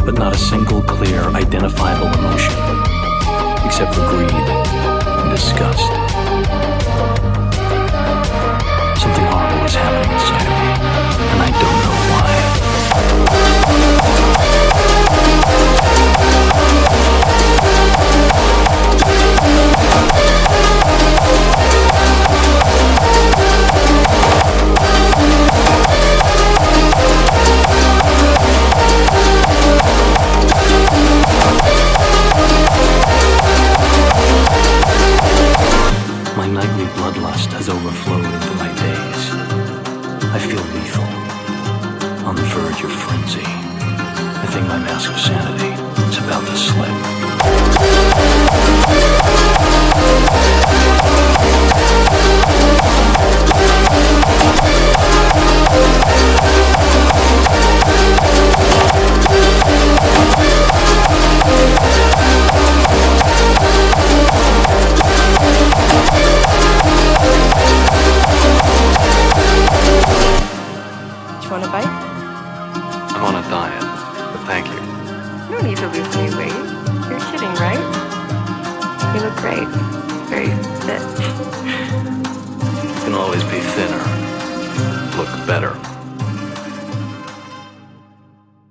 but not a single clear, identifiable emotion, except for greed and disgust. Something horrible is happening inside of me, and I don't know why. My nightly bloodlust has overflowed into my days. I feel lethal, on the verge of frenzy. I think my mask of sanity is about to slip. You want a bite? I'm on a diet, but thank you. You don't need to lose any weight. You're kidding, right? You look great. Very fit. You can always be thinner, look better.